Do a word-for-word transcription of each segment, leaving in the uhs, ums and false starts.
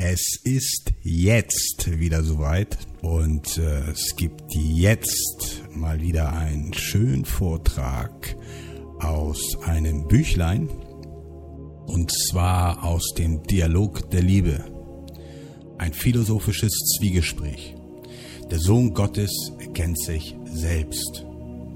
Es ist jetzt wieder soweit und äh, es gibt jetzt mal wieder einen schönen Vortrag aus einem Büchlein, und zwar aus dem Dialog der Liebe, ein philosophisches Zwiegespräch. Der Sohn Gottes erkennt sich selbst.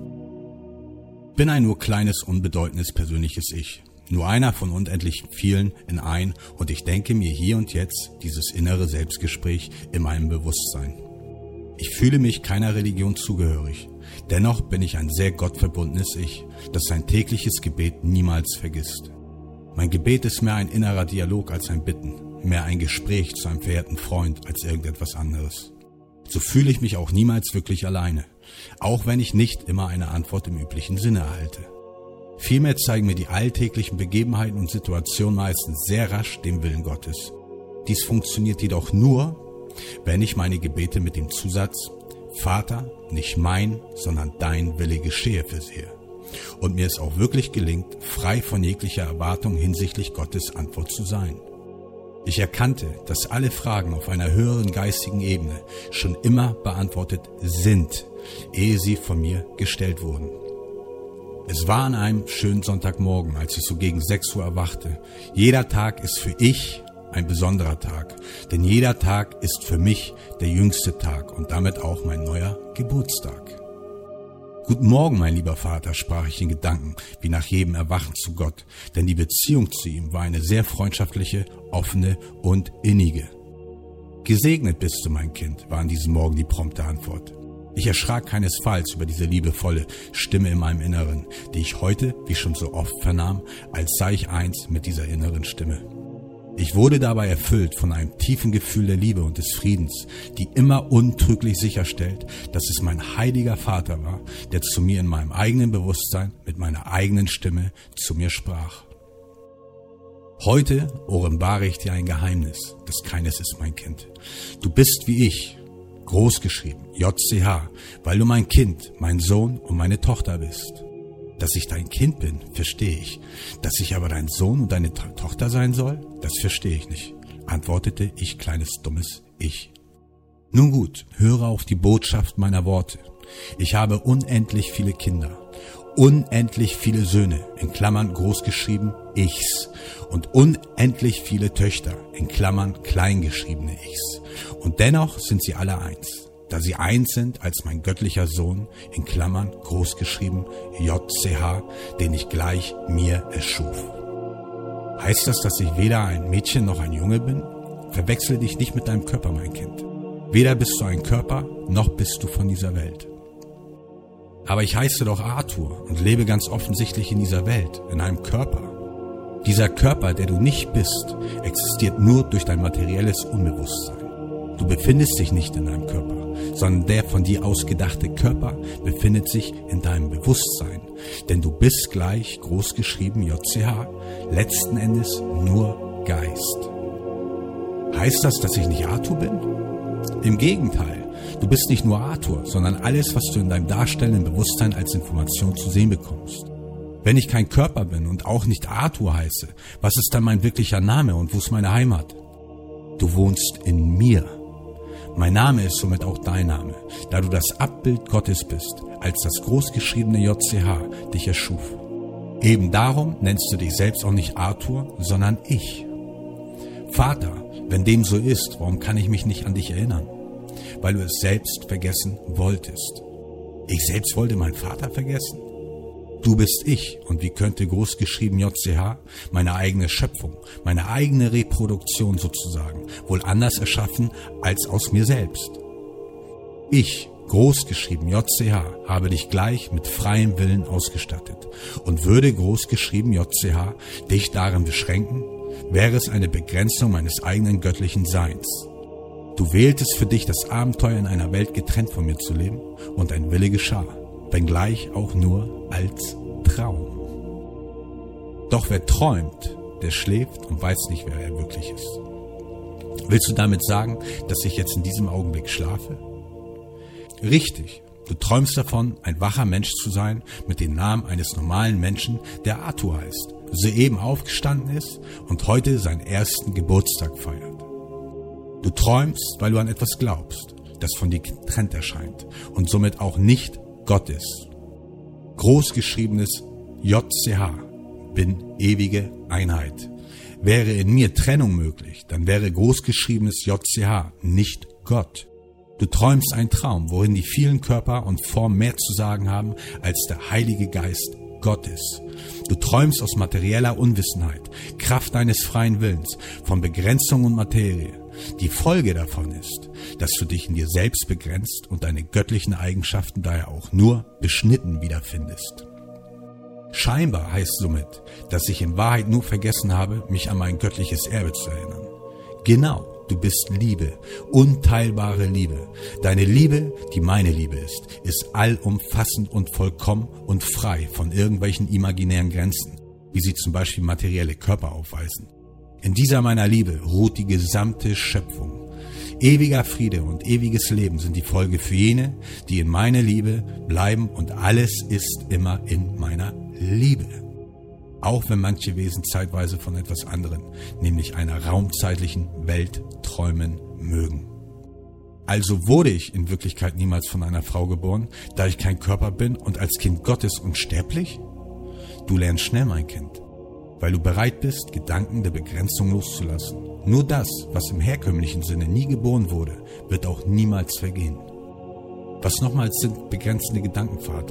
Ich bin ein nur kleines, unbedeutendes persönliches Ich. Nur einer von unendlich vielen in ein, und ich denke mir hier und jetzt dieses innere Selbstgespräch in meinem Bewusstsein. Ich fühle mich keiner Religion zugehörig. Dennoch bin ich ein sehr gottverbundenes Ich, das sein tägliches Gebet niemals vergisst. Mein Gebet ist mehr ein innerer Dialog als ein Bitten, mehr ein Gespräch zu einem verehrten Freund als irgendetwas anderes. So fühle ich mich auch niemals wirklich alleine, auch wenn ich nicht immer eine Antwort im üblichen Sinne erhalte. Vielmehr zeigen mir die alltäglichen Begebenheiten und Situationen meistens sehr rasch den Willen Gottes. Dies funktioniert jedoch nur, wenn ich meine Gebete mit dem Zusatz Vater, nicht mein, sondern dein Wille geschehe versehe. Und mir es auch wirklich gelingt, frei von jeglicher Erwartung hinsichtlich Gottes Antwort zu sein. Ich erkannte, dass alle Fragen auf einer höheren geistigen Ebene schon immer beantwortet sind, ehe sie von mir gestellt wurden. Es war an einem schönen Sonntagmorgen, als ich so gegen sechs Uhr erwachte. Jeder Tag ist für ich ein besonderer Tag, denn jeder Tag ist für mich der jüngste Tag und damit auch mein neuer Geburtstag. Guten Morgen, mein lieber Vater, sprach ich in Gedanken, wie nach jedem Erwachen zu Gott, denn die Beziehung zu ihm war eine sehr freundschaftliche, offene und innige. Gesegnet bist du, mein Kind, war an diesem Morgen die prompte Antwort. Ich erschrak keinesfalls über diese liebevolle Stimme in meinem Inneren, die ich heute, wie schon so oft vernahm, als sei ich eins mit dieser inneren Stimme. Ich wurde dabei erfüllt von einem tiefen Gefühl der Liebe und des Friedens, die immer untrüglich sicherstellt, dass es mein heiliger Vater war, der zu mir in meinem eigenen Bewusstsein mit meiner eigenen Stimme zu mir sprach. Heute offenbare ich dir ein Geheimnis, das keines ist, mein Kind. Du bist wie ich, groß geschrieben, J C H, weil du mein Kind, mein Sohn und meine Tochter bist. Dass ich dein Kind bin, verstehe ich. Dass ich aber dein Sohn und deine to- Tochter sein soll, das verstehe ich nicht, antwortete ich, kleines dummes Ich. Nun gut, höre auf die Botschaft meiner Worte. Ich habe unendlich viele Kinder, unendlich viele Söhne, in Klammern großgeschrieben Ichs, und unendlich viele Töchter, in Klammern kleingeschriebene Ichs. Und dennoch sind sie alle eins. Da sie eins sind als mein göttlicher Sohn, in Klammern großgeschrieben J C H, den ich gleich mir erschuf. Heißt das, dass ich weder ein Mädchen noch ein Junge bin? Verwechsle dich nicht mit deinem Körper, mein Kind. Weder bist du ein Körper, noch bist du von dieser Welt. Aber ich heiße doch Arthur und lebe ganz offensichtlich in dieser Welt, in einem Körper. Dieser Körper, der du nicht bist, existiert nur durch dein materielles Unbewusstsein. Du befindest dich nicht in deinem Körper, sondern der von dir ausgedachte Körper befindet sich in deinem Bewusstsein. Denn du bist gleich, großgeschrieben J C H, letzten Endes nur Geist. Heißt das, dass ich nicht Arthur bin? Im Gegenteil, du bist nicht nur Arthur, sondern alles, was du in deinem darstellenden Bewusstsein als Information zu sehen bekommst. Wenn ich kein Körper bin und auch nicht Arthur heiße, was ist dann mein wirklicher Name und wo ist meine Heimat? Du wohnst in mir. Mein Name ist somit auch dein Name, da du das Abbild Gottes bist, als das großgeschriebene J C H dich erschuf. Eben darum nennst du dich selbst auch nicht Arthur, sondern ich. Vater, wenn dem so ist, warum kann ich mich nicht an dich erinnern? Weil du es selbst vergessen wolltest. Ich selbst wollte meinen Vater vergessen? Du bist ich, und wie könnte großgeschrieben J C H, meine eigene Schöpfung, meine eigene Reproduktion sozusagen, wohl anders erschaffen als aus mir selbst? Ich, großgeschrieben J C H, habe dich gleich mit freiem Willen ausgestattet, und würde großgeschrieben J C H dich darin beschränken, wäre es eine Begrenzung meines eigenen göttlichen Seins. Du wähltest für dich das Abenteuer, in einer Welt getrennt von mir zu leben, und dein Wille geschah, wenngleich auch nur als Traum. Doch wer träumt, der schläft und weiß nicht, wer er wirklich ist. Willst du damit sagen, dass ich jetzt in diesem Augenblick schlafe? Richtig, du träumst davon, ein wacher Mensch zu sein mit dem Namen eines normalen Menschen, der Arthur heißt, soeben aufgestanden ist und heute seinen ersten Geburtstag feiert. Du träumst, weil du an etwas glaubst, das von dir getrennt erscheint und somit auch nicht Gott ist. Großgeschriebenes J C H, bin ewige Einheit. Wäre in mir Trennung möglich, dann wäre großgeschriebenes J C H nicht Gott. Du träumst einen Traum, worin die vielen Körper und Formen mehr zu sagen haben, als der Heilige Geist Gottes. Du träumst aus materieller Unwissenheit, Kraft deines freien Willens, von Begrenzung und Materie. Die Folge davon ist, dass du dich in dir selbst begrenzt und deine göttlichen Eigenschaften daher auch nur beschnitten wiederfindest. Scheinbar heißt somit, dass ich in Wahrheit nur vergessen habe, mich an mein göttliches Erbe zu erinnern. Genau, du bist Liebe, unteilbare Liebe. Deine Liebe, die meine Liebe ist, ist allumfassend und vollkommen und frei von irgendwelchen imaginären Grenzen, wie sie zum Beispiel materielle Körper aufweisen. In dieser meiner Liebe ruht die gesamte Schöpfung. Ewiger Friede und ewiges Leben sind die Folge für jene, die in meiner Liebe bleiben, und alles ist immer in meiner Liebe. Auch wenn manche Wesen zeitweise von etwas anderem, nämlich einer raumzeitlichen Welt, träumen mögen. Also wurde ich in Wirklichkeit niemals von einer Frau geboren, da ich kein Körper bin und als Kind Gottes unsterblich? Du lernst schnell, mein Kind, weil du bereit bist, Gedanken der Begrenzung loszulassen. Nur das, was im herkömmlichen Sinne nie geboren wurde, wird auch niemals vergehen. Was nochmals sind begrenzende Gedanken, Vater?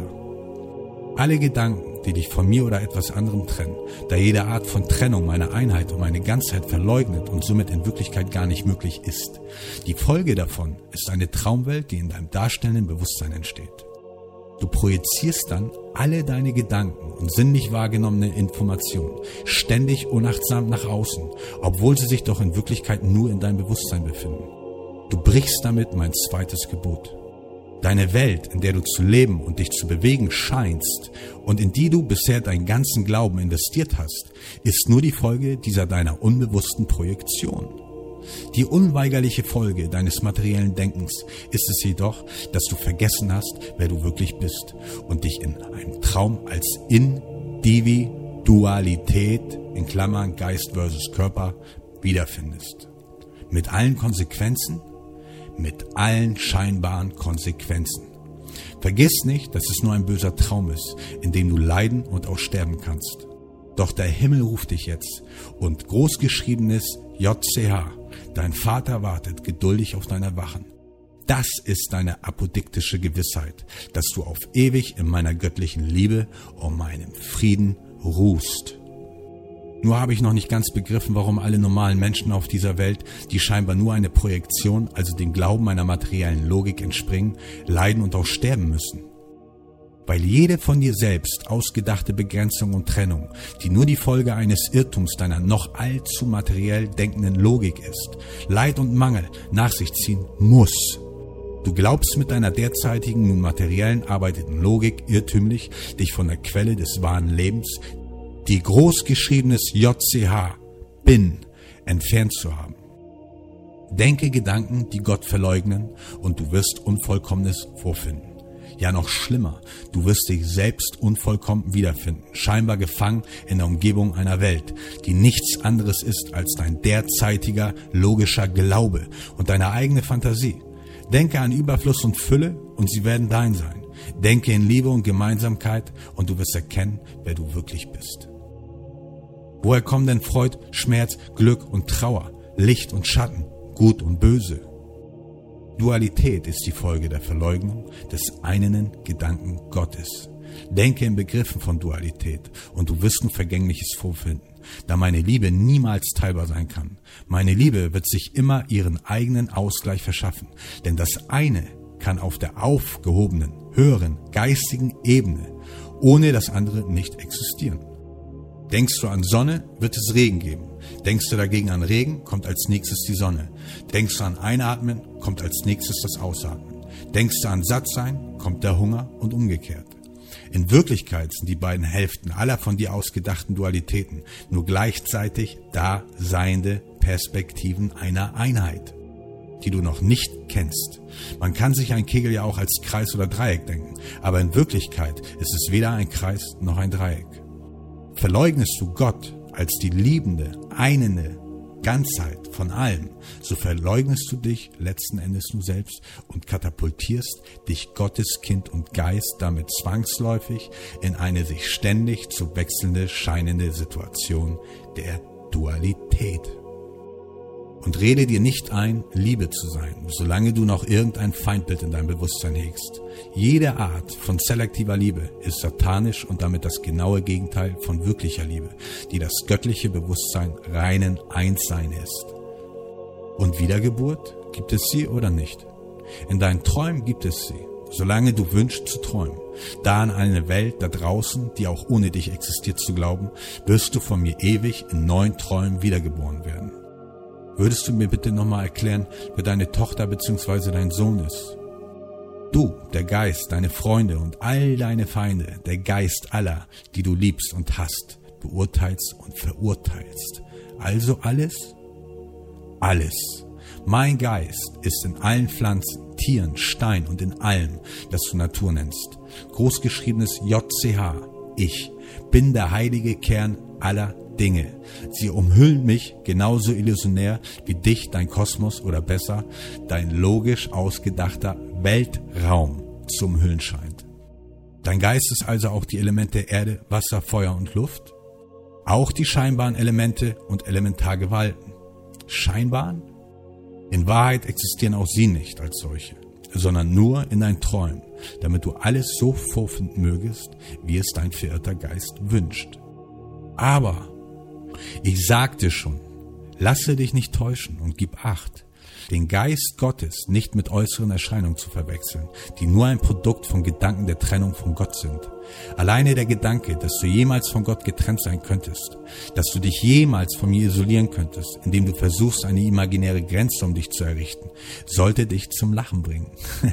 Alle Gedanken, die dich von mir oder etwas anderem trennen, da jede Art von Trennung meine Einheit und meine Ganzheit verleugnet und somit in Wirklichkeit gar nicht möglich ist. Die Folge davon ist eine Traumwelt, die in deinem darstellenden Bewusstsein entsteht. Du projizierst dann alle deine Gedanken und sinnlich wahrgenommene Informationen ständig unachtsam nach außen, obwohl sie sich doch in Wirklichkeit nur in deinem Bewusstsein befinden. Du brichst damit mein zweites Gebot. Deine Welt, in der du zu leben und dich zu bewegen scheinst und in die du bisher deinen ganzen Glauben investiert hast, ist nur die Folge dieser deiner unbewussten Projektion. Die unweigerliche Folge deines materiellen Denkens ist es jedoch, dass du vergessen hast, wer du wirklich bist und dich in einem Traum als Individualität, in Klammern Geist versus Körper, wiederfindest. Mit allen Konsequenzen, mit allen scheinbaren Konsequenzen. Vergiss nicht, dass es nur ein böser Traum ist, in dem du leiden und auch sterben kannst. Doch der Himmel ruft dich jetzt und großgeschriebenes J C H, dein Vater wartet geduldig auf dein Erwachen. Das ist deine apodiktische Gewissheit, dass du auf ewig in meiner göttlichen Liebe und meinem Frieden ruhst. Nur habe ich noch nicht ganz begriffen, warum alle normalen Menschen auf dieser Welt, die scheinbar nur eine Projektion, also dem Glauben einer materiellen Logik entspringen, leiden und auch sterben müssen. Weil jede von dir selbst ausgedachte Begrenzung und Trennung, die nur die Folge eines Irrtums deiner noch allzu materiell denkenden Logik ist, Leid und Mangel nach sich ziehen muss. Du glaubst mit deiner derzeitigen, nun materiellen, arbeitenden Logik irrtümlich, dich von der Quelle des wahren Lebens, die großgeschriebenes J C H, bin, entfernt zu haben. Denke Gedanken, die Gott verleugnen, und du wirst Unvollkommenes vorfinden. Ja, noch schlimmer, du wirst dich selbst unvollkommen wiederfinden, scheinbar gefangen in der Umgebung einer Welt, die nichts anderes ist als dein derzeitiger logischer Glaube und deine eigene Fantasie. Denke an Überfluss und Fülle und sie werden dein sein. Denke in Liebe und Gemeinsamkeit und du wirst erkennen, wer du wirklich bist. Woher kommen denn Freud, Schmerz, Glück und Trauer, Licht und Schatten, Gut und Böse? Dualität ist die Folge der Verleugnung des einen Gedanken Gottes. Denke in Begriffen von Dualität und du wirst nur Vergängliches vorfinden, da meine Liebe niemals teilbar sein kann. Meine Liebe wird sich immer ihren eigenen Ausgleich verschaffen, denn das eine kann auf der aufgehobenen, höheren, geistigen Ebene ohne das andere nicht existieren. Denkst du an Sonne, wird es Regen geben. Denkst du dagegen an Regen, kommt als nächstes die Sonne. Denkst du an Einatmen, kommt als nächstes das Ausatmen. Denkst du an Sattsein, kommt der Hunger und umgekehrt. In Wirklichkeit sind die beiden Hälften aller von dir ausgedachten Dualitäten nur gleichzeitig daseiende Perspektiven einer Einheit, die du noch nicht kennst. Man kann sich ein Kegel ja auch als Kreis oder Dreieck denken, aber in Wirklichkeit ist es weder ein Kreis noch ein Dreieck. Verleugnest du Gott als die liebende, einende Ganzheit, von allem, so verleugnest du dich letzten Endes nur selbst und katapultierst dich Gottes Kind und Geist damit zwangsläufig in eine sich ständig zu wechselnde, scheinende Situation der Dualität. Und rede dir nicht ein, Liebe zu sein, solange du noch irgendein Feindbild in deinem Bewusstsein hegst. Jede Art von selektiver Liebe ist satanisch und damit das genaue Gegenteil von wirklicher Liebe, die das göttliche Bewusstsein reinen Einssein ist. Und Wiedergeburt, gibt es sie oder nicht? In deinen Träumen gibt es sie, solange du wünschst zu träumen. Da an eine Welt da draußen, die auch ohne dich existiert, zu glauben, wirst du von mir ewig in neuen Träumen wiedergeboren werden. Würdest du mir bitte nochmal erklären, wer deine Tochter bzw. dein Sohn ist? Du, der Geist, deine Freunde und all deine Feinde, der Geist aller, die du liebst und hasst, beurteilst und verurteilst. Also alles? Alles. Mein Geist ist in allen Pflanzen, Tieren, Stein und in allem, das du Natur nennst. Großgeschriebenes J C H, ich, bin der heilige Kern aller Dinge. Sie umhüllen mich genauso illusionär, wie dich dein Kosmos oder besser dein logisch ausgedachter Weltraum zu umhüllen scheint. Dein Geist ist also auch die Elemente Erde, Wasser, Feuer und Luft, auch die scheinbaren Elemente und Elementargewalten. Scheinbaren? In Wahrheit existieren auch sie nicht als solche, sondern nur in deinen Träumen, damit du alles so vorfinden mögest, wie es dein verirrter Geist wünscht. Aber ich sagte schon, lasse dich nicht täuschen und gib Acht, den Geist Gottes nicht mit äußeren Erscheinungen zu verwechseln, die nur ein Produkt von Gedanken der Trennung von Gott sind. Alleine der Gedanke, dass du jemals von Gott getrennt sein könntest, dass du dich jemals von mir isolieren könntest, indem du versuchst, eine imaginäre Grenze um dich zu errichten, sollte dich zum Lachen bringen.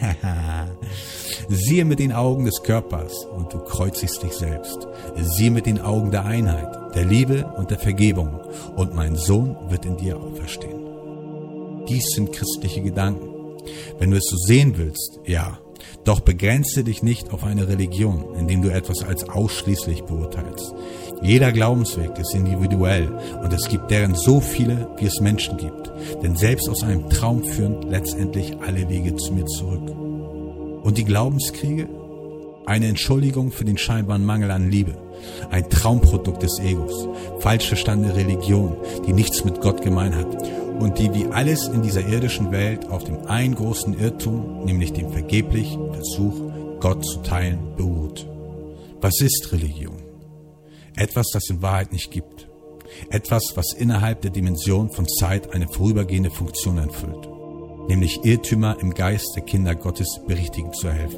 Siehe mit den Augen des Körpers und du kreuzigst dich selbst. Siehe mit den Augen der Einheit, der Liebe und der Vergebung und mein Sohn wird in dir auferstehen. Dies sind christliche Gedanken. Wenn du es so sehen willst, ja, doch begrenze dich nicht auf eine Religion, indem du etwas als ausschließlich beurteilst. Jeder Glaubensweg ist individuell und es gibt deren so viele, wie es Menschen gibt. Denn selbst aus einem Traum führen letztendlich alle Wege zu mir zurück. Und die Glaubenskriege? Eine Entschuldigung für den scheinbaren Mangel an Liebe. Ein Traumprodukt des Egos. Falsch verstandene Religion, die nichts mit Gott gemein hat. Und die wie alles in dieser irdischen Welt auf dem einen großen Irrtum, nämlich dem vergeblichen Versuch, Gott zu teilen, beruht. Was ist Religion? Etwas, das in Wahrheit nicht gibt. Etwas, was innerhalb der Dimension von Zeit eine vorübergehende Funktion erfüllt. Nämlich Irrtümer im Geist der Kinder Gottes berichtigen zu helfen.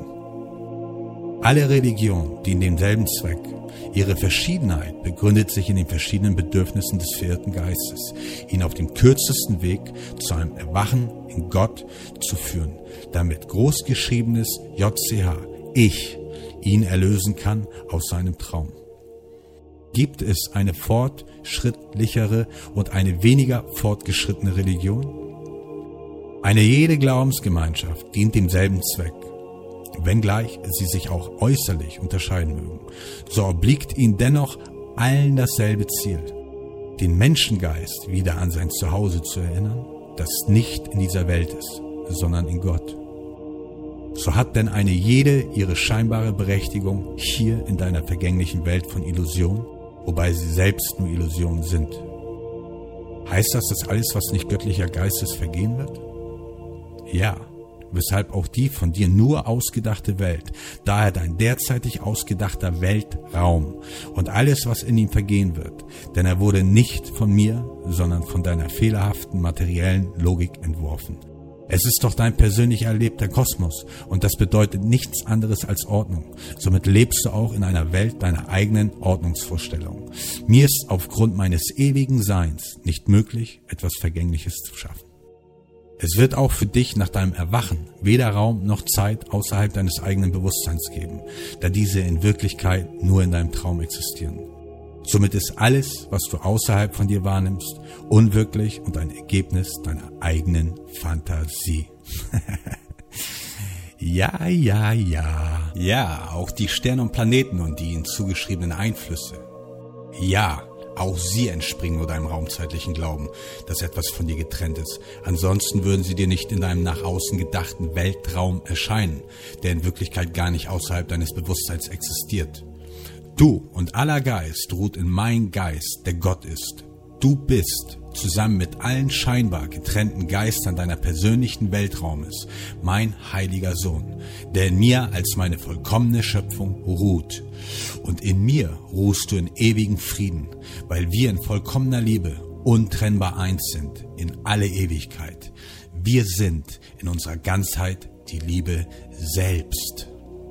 Alle Religionen dienen demselben Zweck. Ihre Verschiedenheit begründet sich in den verschiedenen Bedürfnissen des verirrten Geistes, ihn auf dem kürzesten Weg zu einem Erwachen in Gott zu führen, damit großgeschriebenes J C H, ich, ihn erlösen kann aus seinem Traum. Gibt es eine fortschrittlichere und eine weniger fortgeschrittene Religion? Eine jede Glaubensgemeinschaft dient demselben Zweck. Wenngleich sie sich auch äußerlich unterscheiden mögen, so obliegt ihnen dennoch allen dasselbe Ziel, den Menschengeist wieder an sein Zuhause zu erinnern, das nicht in dieser Welt ist, sondern in Gott. So hat denn eine jede ihre scheinbare Berechtigung hier in deiner vergänglichen Welt von Illusion, wobei sie selbst nur Illusionen sind. Heißt das, dass alles, was nicht göttlicher Geist ist, vergehen wird? Ja. Weshalb auch die von dir nur ausgedachte Welt, daher dein derzeitig ausgedachter Weltraum und alles, was in ihm vergehen wird, denn er wurde nicht von mir, sondern von deiner fehlerhaften materiellen Logik entworfen. Es ist doch dein persönlich erlebter Kosmos und das bedeutet nichts anderes als Ordnung. Somit lebst du auch in einer Welt deiner eigenen Ordnungsvorstellung. Mir ist aufgrund meines ewigen Seins nicht möglich, etwas Vergängliches zu schaffen. Es wird auch für dich nach deinem Erwachen weder Raum noch Zeit außerhalb deines eigenen Bewusstseins geben, da diese in Wirklichkeit nur in deinem Traum existieren. Somit ist alles, was du außerhalb von dir wahrnimmst, unwirklich und ein Ergebnis deiner eigenen Fantasie. Ja, ja, ja. Ja, auch die Sterne und Planeten und die ihnen zugeschriebenen Einflüsse. Ja, Auch sie entspringen nur deinem raumzeitlichen Glauben, dass etwas von dir getrennt ist. Ansonsten würden sie dir nicht in deinem nach außen gedachten Weltraum erscheinen, der in Wirklichkeit gar nicht außerhalb deines Bewusstseins existiert. Du und aller Geist ruht in mein Geist, der Gott ist. Du bist, zusammen mit allen scheinbar getrennten Geistern deiner persönlichen Weltraumes, mein heiliger Sohn, der in mir als meine vollkommene Schöpfung ruht. Und in mir ruhst du in ewigem Frieden, weil wir in vollkommener Liebe untrennbar eins sind in alle Ewigkeit. Wir sind in unserer Ganzheit die Liebe selbst.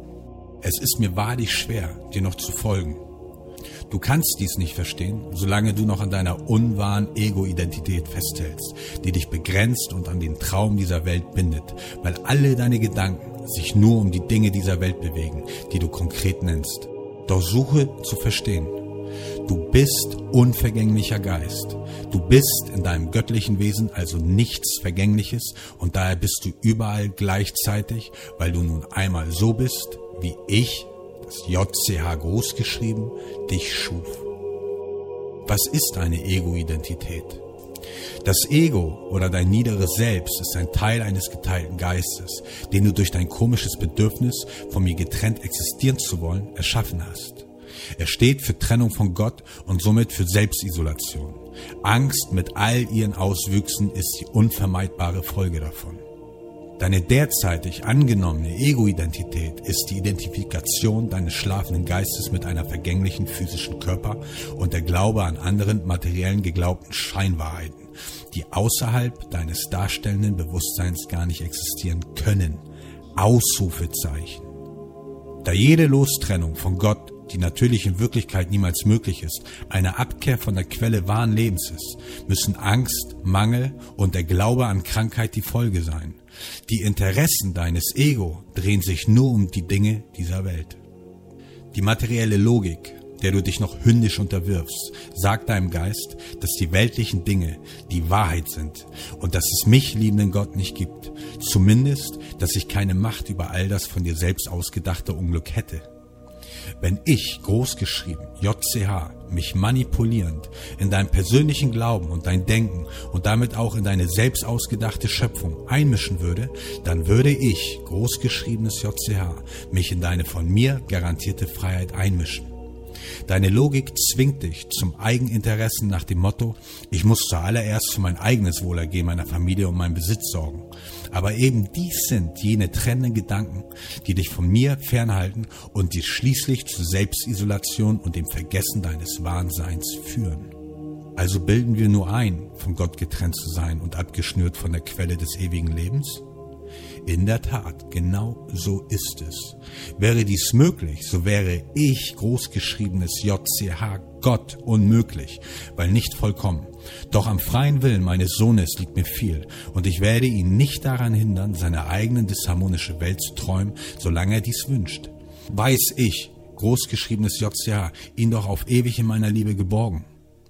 Es ist mir wahrlich schwer, dir noch zu folgen. Du kannst dies nicht verstehen, solange du noch an deiner unwahren Ego-Identität festhältst, die dich begrenzt und an den Traum dieser Welt bindet, weil alle deine Gedanken sich nur um die Dinge dieser Welt bewegen, die du konkret nennst. Doch suche zu verstehen. Du bist unvergänglicher Geist. Du bist in deinem göttlichen Wesen also nichts Vergängliches und daher bist du überall gleichzeitig, weil du nun einmal so bist, wie ich, das J C H groß geschrieben, dich schuf. Was ist eine Ego-Identität? Das Ego oder dein niederes Selbst ist ein Teil eines geteilten Geistes, den du durch dein komisches Bedürfnis, von mir getrennt existieren zu wollen, erschaffen hast. Er steht für Trennung von Gott und somit für Selbstisolation. Angst mit all ihren Auswüchsen ist die unvermeidbare Folge davon. Deine derzeitig angenommene Ego-Identität ist die Identifikation deines schlafenden Geistes mit einer vergänglichen physischen Körper und der Glaube an anderen materiellen geglaubten Scheinwahrheiten, die außerhalb deines darstellenden Bewusstseins gar nicht existieren können. Ausrufezeichen. Da jede Lostrennung von Gott, die natürlich in Wirklichkeit niemals möglich ist, eine Abkehr von der Quelle wahren Lebens ist, müssen Angst, Mangel und der Glaube an Krankheit die Folge sein. Die Interessen deines Ego drehen sich nur um die Dinge dieser Welt. Die materielle Logik, der du dich noch hündisch unterwirfst, sagt deinem Geist, dass die weltlichen Dinge die Wahrheit sind und dass es mich, liebenden Gott, nicht gibt. Zumindest, dass ich keine Macht über all das von dir selbst ausgedachte Unglück hätte. Wenn ich, großgeschrieben, J C H, mich manipulierend in deinem persönlichen Glauben und dein Denken und damit auch in deine selbst ausgedachte Schöpfung einmischen würde, dann würde ich, großgeschriebenes J C H, mich in deine von mir garantierte Freiheit einmischen. Deine Logik zwingt dich zum Eigeninteressen nach dem Motto, ich muss zuallererst für mein eigenes Wohlergehen meiner Familie und meinen Besitz sorgen. Aber eben dies sind jene trennenden Gedanken, die dich von mir fernhalten und dich schließlich zur Selbstisolation und dem Vergessen deines wahren Seins führen. Also bilden wir nur ein, von Gott getrennt zu sein und abgeschnürt von der Quelle des ewigen Lebens? In der Tat, genau so ist es. Wäre dies möglich, so wäre ich, großgeschriebenes J C H, Gott unmöglich, weil nicht vollkommen. Doch am freien Willen meines Sohnes liegt mir viel und ich werde ihn nicht daran hindern, seine eigene disharmonische Welt zu träumen, solange er dies wünscht. Weiß ich, großgeschriebenes J C H, ihn doch auf ewig in meiner Liebe geborgen.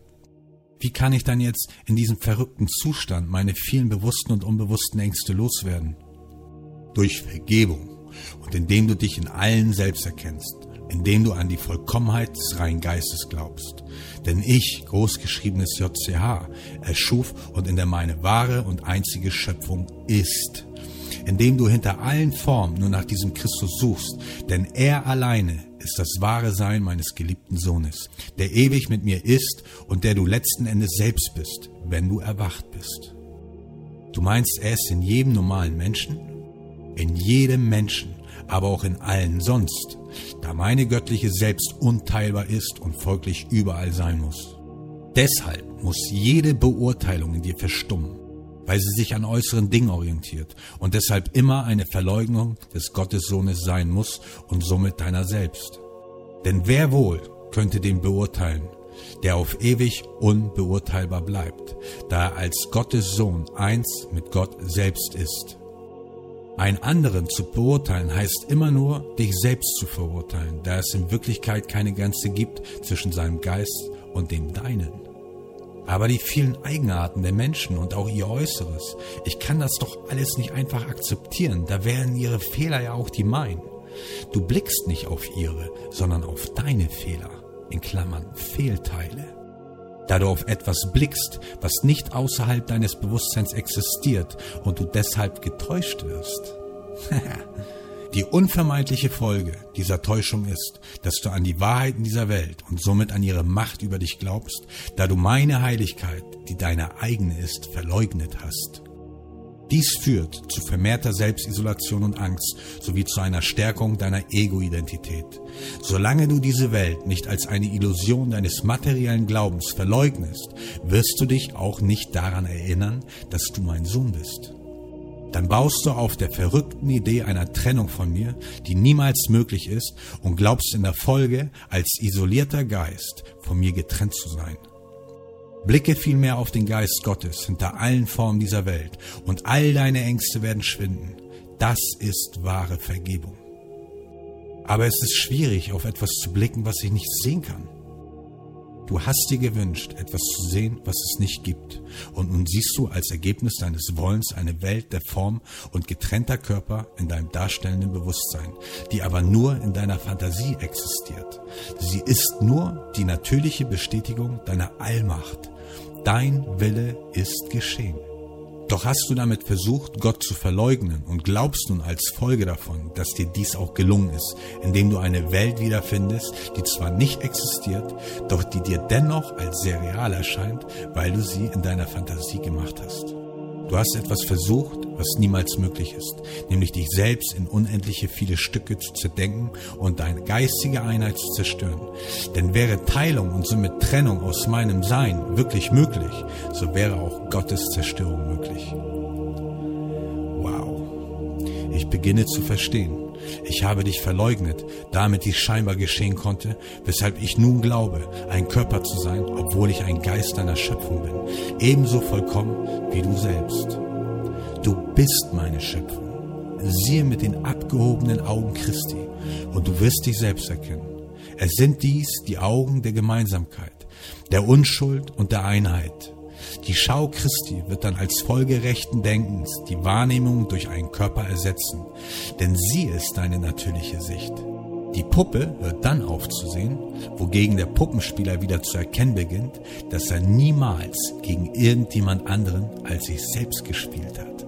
Wie kann ich dann jetzt in diesem verrückten Zustand meine vielen bewussten und unbewussten Ängste loswerden? Durch Vergebung und indem du dich in allen selbst erkennst, indem du an die Vollkommenheit des reinen Geistes glaubst. Denn ich, großgeschriebenes J C H, erschuf und in der meine wahre und einzige Schöpfung ist. Indem du hinter allen Formen nur nach diesem Christus suchst, denn er alleine ist das wahre Sein meines geliebten Sohnes, der ewig mit mir ist und der du letzten Endes selbst bist, wenn du erwacht bist. Du meinst, er ist in jedem normalen Menschen? In jedem Menschen, aber auch in allen sonst, da meine göttliche Selbst unteilbar ist und folglich überall sein muss. Deshalb muss jede Beurteilung in dir verstummen, weil sie sich an äußeren Dingen orientiert und deshalb immer eine Verleugnung des Gottessohnes sein muss und somit deiner selbst. Denn wer wohl könnte den beurteilen, der auf ewig unbeurteilbar bleibt, da er als Gottes Sohn eins mit Gott selbst ist. Einen anderen zu beurteilen heißt immer nur, dich selbst zu verurteilen, da es in Wirklichkeit keine Grenze gibt zwischen seinem Geist und dem deinen. Aber die vielen Eigenarten der Menschen und auch ihr Äußeres, ich kann das doch alles nicht einfach akzeptieren, da wären ihre Fehler ja auch die meinen. Du blickst nicht auf ihre, sondern auf deine Fehler, in Klammern Fehlteile. Da du auf etwas blickst, was nicht außerhalb deines Bewusstseins existiert und du deshalb getäuscht wirst. Die unvermeidliche Folge dieser Täuschung ist, dass du an die Wahrheiten dieser Welt und somit an ihre Macht über dich glaubst, da du meine Heiligkeit, die deine eigene ist, verleugnet hast. Dies führt zu vermehrter Selbstisolation und Angst sowie zu einer Stärkung deiner Ego-Identität. Solange du diese Welt nicht als eine Illusion deines materiellen Glaubens verleugnest, wirst du dich auch nicht daran erinnern, dass du mein Sohn bist. Dann baust du auf der verrückten Idee einer Trennung von mir, die niemals möglich ist, und glaubst in der Folge, als isolierter Geist von mir getrennt zu sein. Blicke vielmehr auf den Geist Gottes hinter allen Formen dieser Welt und all deine Ängste werden schwinden. Das ist wahre Vergebung. Aber es ist schwierig, auf etwas zu blicken, was ich nicht sehen kann. Du hast dir gewünscht, etwas zu sehen, was es nicht gibt. Und nun siehst du als Ergebnis deines Wollens eine Welt der Form und getrennter Körper in deinem darstellenden Bewusstsein, die aber nur in deiner Fantasie existiert. Sie ist nur die natürliche Bestätigung deiner Allmacht. Dein Wille ist geschehen. Doch hast du damit versucht, Gott zu verleugnen und glaubst nun als Folge davon, dass dir dies auch gelungen ist, indem du eine Welt wiederfindest, die zwar nicht existiert, doch die dir dennoch als sehr real erscheint, weil du sie in deiner Fantasie gemacht hast. Du hast etwas versucht, was niemals möglich ist, nämlich dich selbst in unendliche viele Stücke zu zerdenken und deine geistige Einheit zu zerstören. Denn wäre Teilung und somit Trennung aus meinem Sein wirklich möglich, so wäre auch Gottes Zerstörung möglich. Wow, ich beginne zu verstehen. Ich habe dich verleugnet, damit dies scheinbar geschehen konnte, weshalb ich nun glaube, ein Körper zu sein, obwohl ich ein Geist deiner Schöpfung bin, ebenso vollkommen wie du selbst. Du bist meine Schöpfung. Siehe mit den abgehobenen Augen Christi, und du wirst dich selbst erkennen. Es sind dies die Augen der Gemeinsamkeit, der Unschuld und der Einheit. Die Schau Christi wird dann als Folge rechten Denkens die Wahrnehmung durch einen Körper ersetzen, denn sie ist deine natürliche Sicht. Die Puppe hört dann auf zu sehen, wogegen der Puppenspieler wieder zu erkennen beginnt, dass er niemals gegen irgendjemand anderen als sich selbst gespielt hat.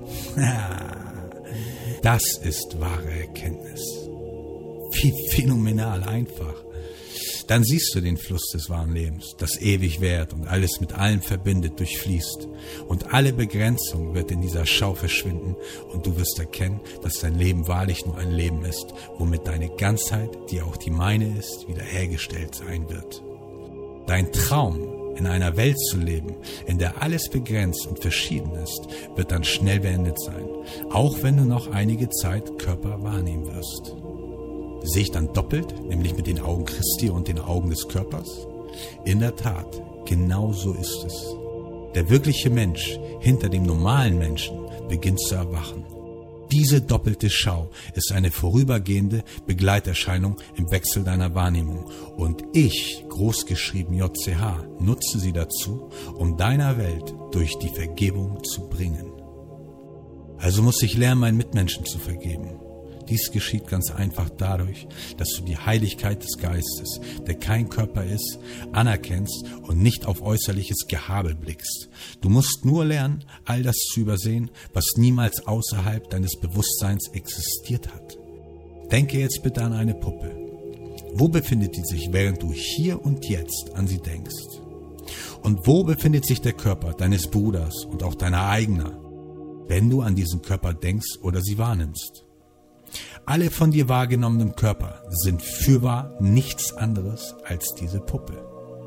Das ist wahre Erkenntnis. Wie phänomenal einfach. Dann siehst du den Fluss des wahren Lebens, das ewig währt und alles mit allem verbindet, durchfließt. Und alle Begrenzung wird in dieser Schau verschwinden und du wirst erkennen, dass dein Leben wahrlich nur ein Leben ist, womit deine Ganzheit, die auch die meine ist, wiederhergestellt sein wird. Dein Traum, in einer Welt zu leben, in der alles begrenzt und verschieden ist, wird dann schnell beendet sein, auch wenn du noch einige Zeit Körper wahrnehmen wirst. Sehe ich dann doppelt, nämlich mit den Augen Christi und den Augen des Körpers? In der Tat, genau so ist es. Der wirkliche Mensch hinter dem normalen Menschen beginnt zu erwachen. Diese doppelte Schau ist eine vorübergehende Begleiterscheinung im Wechsel deiner Wahrnehmung. Und ich, großgeschrieben J C H, nutze sie dazu, um deiner Welt durch die Vergebung zu bringen. Also muss ich lernen, meinen Mitmenschen zu vergeben. Dies geschieht ganz einfach dadurch, dass du die Heiligkeit des Geistes, der kein Körper ist, anerkennst und nicht auf äußerliches Gehabe blickst. Du musst nur lernen, all das zu übersehen, was niemals außerhalb deines Bewusstseins existiert hat. Denke jetzt bitte an eine Puppe. Wo befindet sie sich, während du hier und jetzt an sie denkst? Und wo befindet sich der Körper deines Bruders und auch deiner eigener, wenn du an diesen Körper denkst oder sie wahrnimmst? Alle von dir wahrgenommenen Körper sind fürwahr nichts anderes als diese Puppe.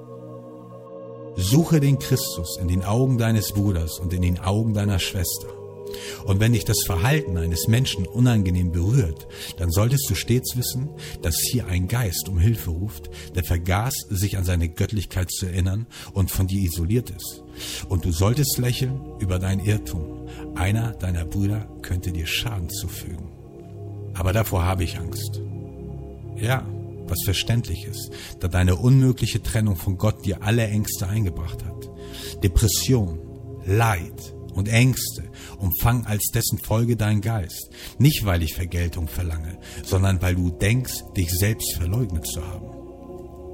Suche den Christus in den Augen deines Bruders und in den Augen deiner Schwester. Und wenn dich das Verhalten eines Menschen unangenehm berührt, dann solltest du stets wissen, dass hier ein Geist um Hilfe ruft, der vergaß, sich an seine Göttlichkeit zu erinnern und von dir isoliert ist. Und du solltest lächeln über dein Irrtum. Einer deiner Brüder könnte dir Schaden zufügen. Aber davor habe ich Angst. Ja, was verständlich ist, da deine unmögliche Trennung von Gott dir alle Ängste eingebracht hat. Depression, Leid und Ängste umfangen als dessen Folge deinen Geist. Nicht, weil ich Vergeltung verlange, sondern weil du denkst, dich selbst verleugnet zu haben.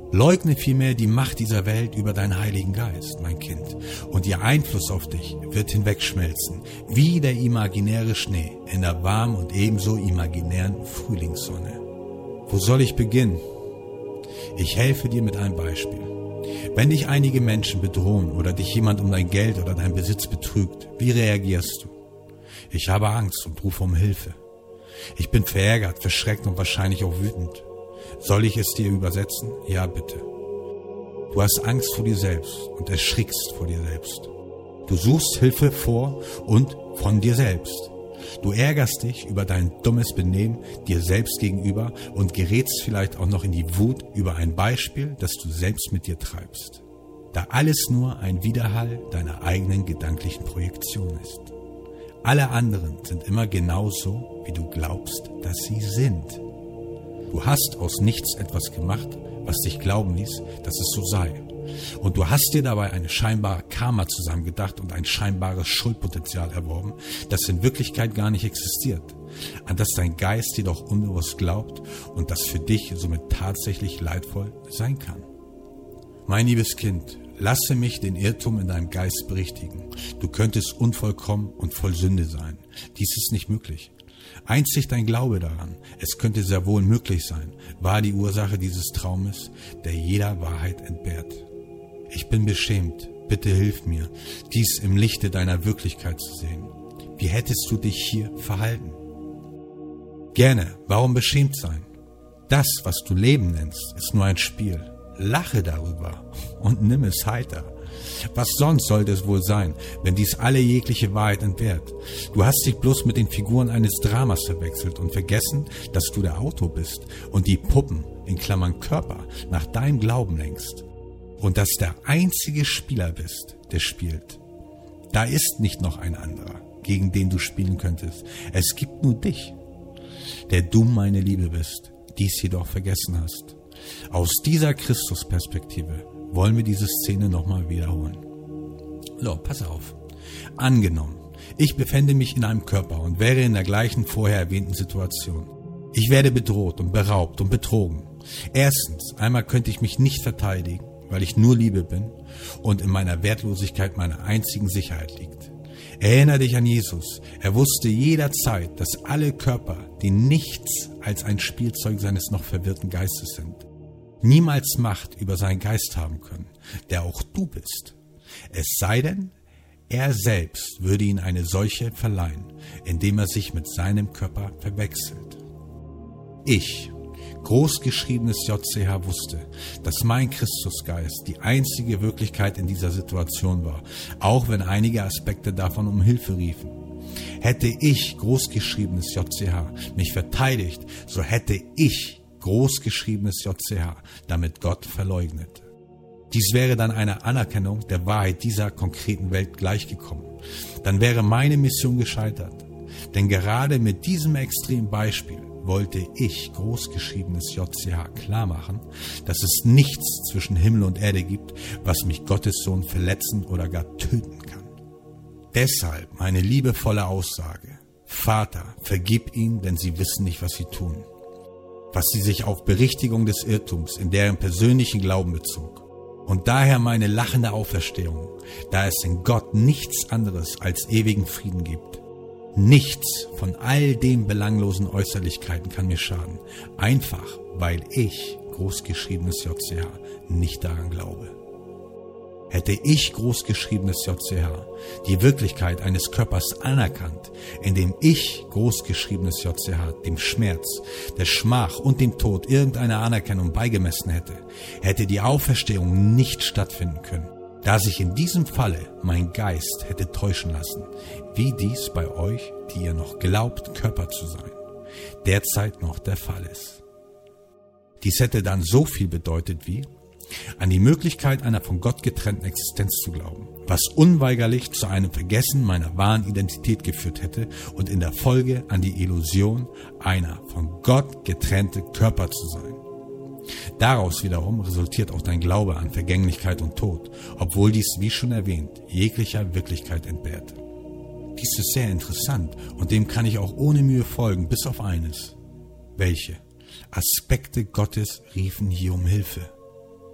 Leugne vielmehr die Macht dieser Welt über deinen Heiligen Geist, mein Kind, und ihr Einfluss auf dich wird hinwegschmelzen, wie der imaginäre Schnee in der warmen und ebenso imaginären Frühlingssonne. Wo soll ich beginnen? Ich helfe dir mit einem Beispiel. Wenn dich einige Menschen bedrohen oder dich jemand um dein Geld oder deinen Besitz betrügt, wie reagierst du? Ich habe Angst und rufe um Hilfe. Ich bin verärgert, verschreckt und wahrscheinlich auch wütend. Soll ich es dir übersetzen? Ja, bitte. Du hast Angst vor dir selbst und erschrickst vor dir selbst. Du suchst Hilfe vor und von dir selbst. Du ärgerst dich über dein dummes Benehmen dir selbst gegenüber und gerätst vielleicht auch noch in die Wut über ein Beispiel, das du selbst mit dir treibst. Da alles nur ein Widerhall deiner eigenen gedanklichen Projektion ist. Alle anderen sind immer genauso, wie du glaubst, dass sie sind. Du hast aus nichts etwas gemacht, was dich glauben ließ, dass es so sei. Und du hast dir dabei eine scheinbare Karma zusammengedacht und ein scheinbares Schuldpotenzial erworben, das in Wirklichkeit gar nicht existiert, an das dein Geist jedoch unbewusst glaubt und das für dich somit tatsächlich leidvoll sein kann. Mein liebes Kind, lasse mich den Irrtum in deinem Geist berichtigen. Du könntest unvollkommen und voll Sünde sein. Dies ist nicht möglich. Einzig dein Glaube daran, es könnte sehr wohl möglich sein, war die Ursache dieses Traumes, der jeder Wahrheit entbehrt. Ich bin beschämt, bitte hilf mir, dies im Lichte deiner Wirklichkeit zu sehen. Wie hättest du dich hier verhalten? Gerne, warum beschämt sein? Das, was du Leben nennst, ist nur ein Spiel. Lache darüber und nimm es heiter. Was sonst sollte es wohl sein, wenn dies alle jegliche Wahrheit entbehrt? Du hast dich bloß mit den Figuren eines Dramas verwechselt und vergessen, dass du der Autor bist und die Puppen, in Klammern Körper, nach deinem Glauben lenkst. Und dass der einzige Spieler bist, der spielt. Da ist nicht noch ein anderer, gegen den du spielen könntest. Es gibt nur dich, der du meine Liebe bist, dies jedoch vergessen hast. Aus dieser Christusperspektive wollen wir diese Szene nochmal wiederholen. So, pass auf. Angenommen, ich befände mich in einem Körper und wäre in der gleichen vorher erwähnten Situation. Ich werde bedroht und beraubt und betrogen. Erstens, einmal könnte ich mich nicht verteidigen, weil ich nur Liebe bin und in meiner Wertlosigkeit meine einzigen Sicherheit liegt. Erinnere dich an Jesus. Er wusste jederzeit, dass alle Körper, die nichts als ein Spielzeug seines noch verwirrten Geistes sind, niemals Macht über seinen Geist haben können, der auch du bist. Es sei denn, er selbst würde ihn eine solche verleihen, indem er sich mit seinem Körper verwechselt. Ich, großgeschriebenes J C H, wusste, dass mein Christusgeist die einzige Wirklichkeit in dieser Situation war, auch wenn einige Aspekte davon um Hilfe riefen. Hätte ich, großgeschriebenes J C H, mich verteidigt, so hätte ich, großgeschriebenes J C H, damit Gott verleugnet. Dies wäre dann eine Anerkennung der Wahrheit dieser konkreten Welt gleichgekommen. Dann wäre meine Mission gescheitert. Denn gerade mit diesem extremen Beispiel wollte ich, großgeschriebenes J C H, klar machen, dass es nichts zwischen Himmel und Erde gibt, was mich Gottes Sohn verletzen oder gar töten kann. Deshalb meine liebevolle Aussage: Vater, vergib ihnen, denn sie wissen nicht, was sie tun. Was sie sich auf Berichtigung des Irrtums in deren persönlichen Glauben bezog. Und daher meine lachende Auferstehung, da es in Gott nichts anderes als ewigen Frieden gibt. Nichts von all den belanglosen Äußerlichkeiten kann mir schaden, einfach weil ich, großgeschriebenes J C H, nicht daran glaube. Hätte ich, großgeschriebenes J C H, die Wirklichkeit eines Körpers anerkannt, indem ich, großgeschriebenes J C H, dem Schmerz, der Schmach und dem Tod irgendeine Anerkennung beigemessen hätte, hätte die Auferstehung nicht stattfinden können, da sich in diesem Falle mein Geist hätte täuschen lassen, wie dies bei euch, die ihr noch glaubt, Körper zu sein, derzeit noch der Fall ist. Dies hätte dann so viel bedeutet wie an die Möglichkeit einer von Gott getrennten Existenz zu glauben, was unweigerlich zu einem Vergessen meiner wahren Identität geführt hätte und in der Folge an die Illusion, einer von Gott getrennte Körper zu sein. Daraus wiederum resultiert auch dein Glaube an Vergänglichkeit und Tod, obwohl dies, wie schon erwähnt, jeglicher Wirklichkeit entbehrt. Dies ist sehr interessant und dem kann ich auch ohne Mühe folgen, bis auf eines. Welche Aspekte Gottes riefen hier um Hilfe?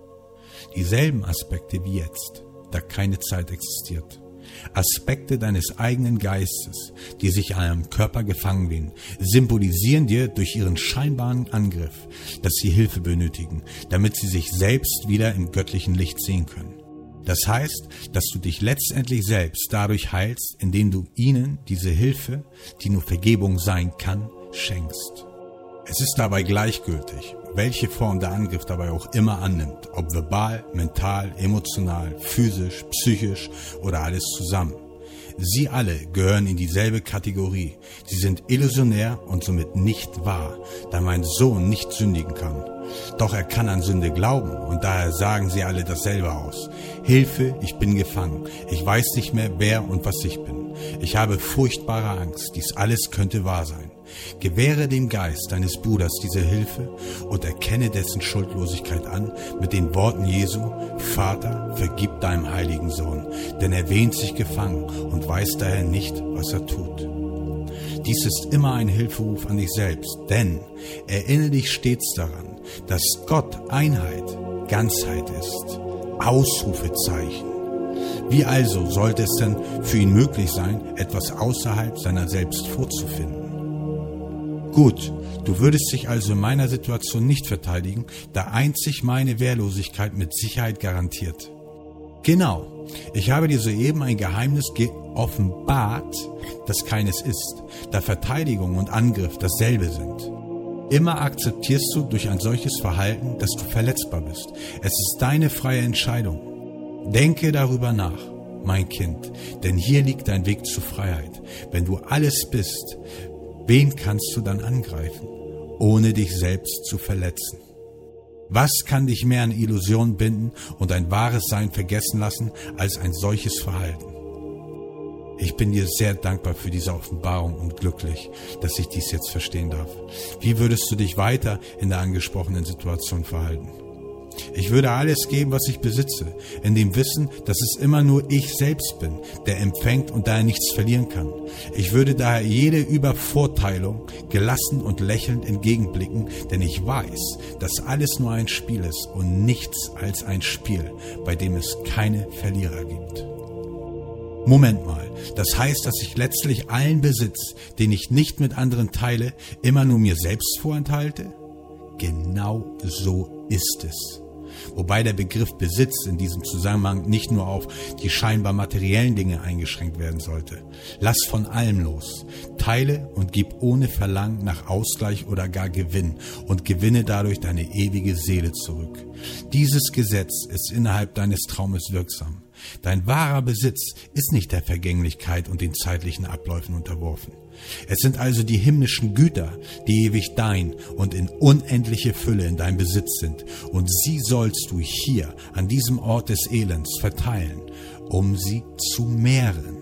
dieselben Aspekte wie jetzt, da keine Zeit existiert. Aspekte deines eigenen Geistes, die sich an einem Körper gefangen wähnen, symbolisieren dir durch ihren scheinbaren Angriff, dass sie Hilfe benötigen, damit sie sich selbst wieder im göttlichen Licht sehen können. Das heißt, dass du dich letztendlich selbst dadurch heilst, indem du ihnen diese Hilfe, die nur Vergebung sein kann, schenkst. Es ist dabei gleichgültig, welche Form der Angriff dabei auch immer annimmt, ob verbal, mental, emotional, physisch, psychisch oder alles zusammen. Sie alle gehören in dieselbe Kategorie. Sie sind illusionär und somit nicht wahr, da mein Sohn nicht sündigen kann. Doch er kann an Sünde glauben und daher sagen sie alle dasselbe aus. Hilfe, ich bin gefangen. Ich weiß nicht mehr, wer und was ich bin. Ich habe furchtbare Angst. Dies alles könnte wahr sein. Gewähre dem Geist deines Bruders diese Hilfe und erkenne dessen Schuldlosigkeit an mit den Worten Jesu: Vater, vergib deinem heiligen Sohn, denn er wähnt sich gefangen und weiß daher nicht, was er tut. Dies ist immer ein Hilferuf an dich selbst, denn erinnere dich stets daran, dass Gott Einheit, Ganzheit ist. Ausrufezeichen. Wie also sollte es denn für ihn möglich sein, etwas außerhalb seiner selbst vorzufinden? Gut, du würdest dich also in meiner Situation nicht verteidigen, da einzig meine Wehrlosigkeit mit Sicherheit garantiert. Genau, ich habe dir soeben ein Geheimnis geoffenbart, das keines ist, da Verteidigung und Angriff dasselbe sind. Immer akzeptierst du durch ein solches Verhalten, dass du verletzbar bist. Es ist deine freie Entscheidung. Denke darüber nach, mein Kind, denn hier liegt dein Weg zur Freiheit. Wenn du alles bist, wen kannst du dann angreifen, ohne dich selbst zu verletzen? Was kann dich mehr an Illusionen binden und ein wahres Sein vergessen lassen, als ein solches Verhalten? Ich bin dir sehr dankbar für diese Offenbarung und glücklich, dass ich dies jetzt verstehen darf. Wie würdest du dich weiter in der angesprochenen Situation verhalten? Ich würde alles geben, was ich besitze, in dem Wissen, dass es immer nur ich selbst bin, der empfängt und daher nichts verlieren kann. Ich würde daher jede Übervorteilung gelassen und lächelnd entgegenblicken, denn ich weiß, dass alles nur ein Spiel ist und nichts als ein Spiel, bei dem es keine Verlierer gibt. Moment mal, das heißt, dass ich letztlich allen Besitz, den ich nicht mit anderen teile, immer nur mir selbst vorenthalte? Genau so ist es. Wobei der Begriff Besitz in diesem Zusammenhang nicht nur auf die scheinbar materiellen Dinge eingeschränkt werden sollte. Lass von allem los. Teile und gib ohne Verlangen nach Ausgleich oder gar Gewinn und gewinne dadurch deine ewige Seele zurück. Dieses Gesetz ist innerhalb deines Traumes wirksam. Dein wahrer Besitz ist nicht der Vergänglichkeit und den zeitlichen Abläufen unterworfen. Es sind also die himmlischen Güter, die ewig dein und in unendliche Fülle in deinem Besitz sind, und sie sollst du hier an diesem Ort des Elends verteilen, um sie zu mehren.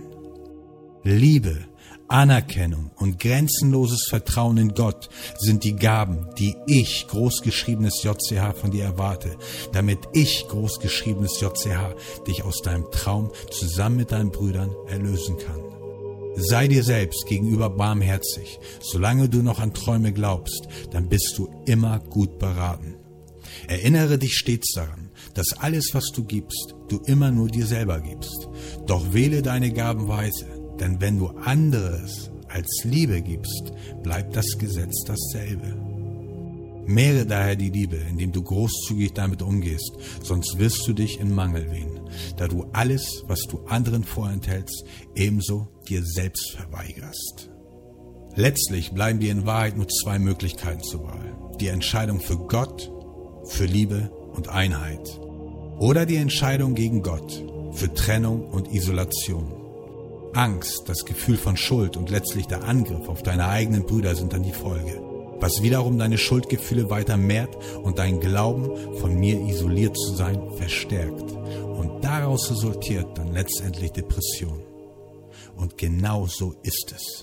Liebe, Anerkennung und grenzenloses Vertrauen in Gott sind die Gaben, die ich, großgeschriebenes J C H, von dir erwarte, damit ich, großgeschriebenes J C H, dich aus deinem Traum zusammen mit deinen Brüdern erlösen kann. Sei dir selbst gegenüber barmherzig. Solange du noch an Träume glaubst, dann bist du immer gut beraten. Erinnere dich stets daran, dass alles, was du gibst, du immer nur dir selber gibst. Doch wähle deine Gaben weise, denn wenn du anderes als Liebe gibst, bleibt das Gesetz dasselbe. Mehre daher die Liebe, indem du großzügig damit umgehst, sonst wirst du dich in Mangel wehen, da du alles, was du anderen vorenthältst, ebenso dir selbst verweigerst. Letztlich bleiben dir in Wahrheit nur zwei Möglichkeiten zur Wahl: die Entscheidung für Gott, für Liebe und Einheit, oder die Entscheidung gegen Gott, für Trennung und Isolation. Angst, das Gefühl von Schuld und letztlich der Angriff auf deine eigenen Brüder sind dann die Folge, was wiederum deine Schuldgefühle weiter mehrt und deinen Glauben, von mir isoliert zu sein, verstärkt. Und daraus resultiert dann letztendlich Depression. Und genau so ist es.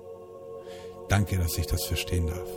Danke, dass ich das verstehen darf.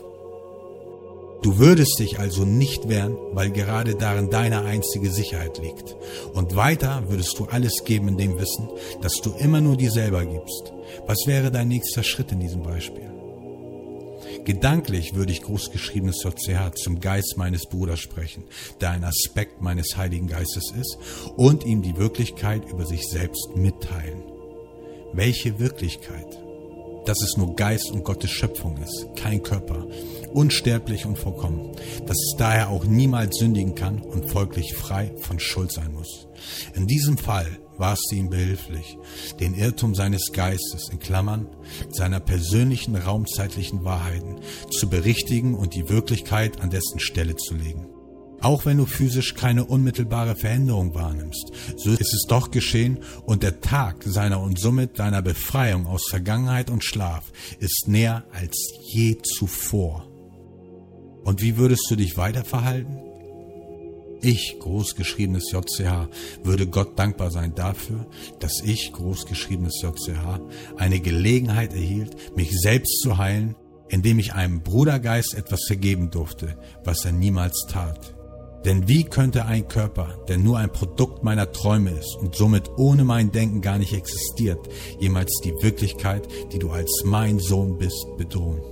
Du würdest dich also nicht wehren, weil gerade darin deine einzige Sicherheit liegt. Und weiter würdest du alles geben in dem Wissen, dass du immer nur dir selber gibst. Was wäre dein nächster Schritt in diesem Beispiel? Gedanklich würde ich großgeschriebenes J C H zum Geist meines Bruders sprechen, der ein Aspekt meines Heiligen Geistes ist, und ihm die Wirklichkeit über sich selbst mitteilen. Welche Wirklichkeit? Dass es nur Geist und Gottes Schöpfung ist, kein Körper, unsterblich und vollkommen, dass es daher auch niemals sündigen kann und folglich frei von Schuld sein muss. In diesem Fall warst du ihm behilflich, den Irrtum seines Geistes, in Klammern, seiner persönlichen raumzeitlichen Wahrheiten, zu berichtigen und die Wirklichkeit an dessen Stelle zu legen. Auch wenn du physisch keine unmittelbare Veränderung wahrnimmst, so ist es doch geschehen, und der Tag seiner und somit deiner Befreiung aus Vergangenheit und Schlaf ist näher als je zuvor. Und wie würdest du dich weiter verhalten? Ich, großgeschriebenes J C H, würde Gott dankbar sein dafür, dass ich, großgeschriebenes J C H, eine Gelegenheit erhielt, mich selbst zu heilen, indem ich einem Brudergeist etwas vergeben durfte, was er niemals tat. Denn wie könnte ein Körper, der nur ein Produkt meiner Träume ist und somit ohne mein Denken gar nicht existiert, jemals die Wirklichkeit, die du als mein Sohn bist, bedrohen?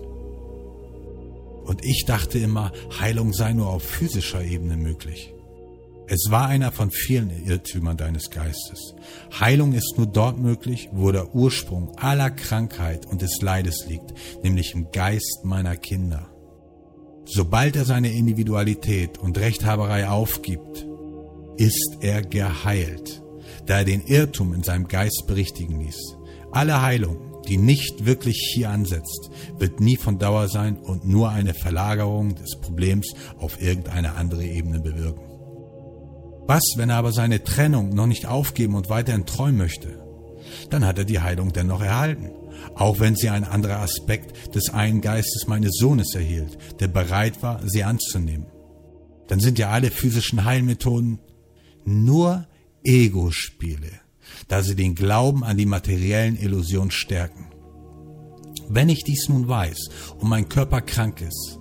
Und ich dachte immer, Heilung sei nur auf physischer Ebene möglich. Es war einer von vielen Irrtümern deines Geistes. Heilung ist nur dort möglich, wo der Ursprung aller Krankheit und des Leides liegt, nämlich im Geist meiner Kinder. Sobald er seine Individualität und Rechthaberei aufgibt, ist er geheilt, da er den Irrtum in seinem Geist berichtigen ließ. Alle Heilung, die nicht wirklich hier ansetzt, wird nie von Dauer sein und nur eine Verlagerung des Problems auf irgendeine andere Ebene bewirken. Was, wenn er aber seine Trennung noch nicht aufgeben und weiterhin träumen möchte? Dann hat er die Heilung dennoch erhalten, auch wenn sie ein anderer Aspekt des einen Geistes meines Sohnes erhielt, der bereit war, sie anzunehmen. Dann sind ja alle physischen Heilmethoden nur Ego-Spiele, da sie den Glauben an die materiellen Illusionen stärken. Wenn ich dies nun weiß und mein Körper krank ist,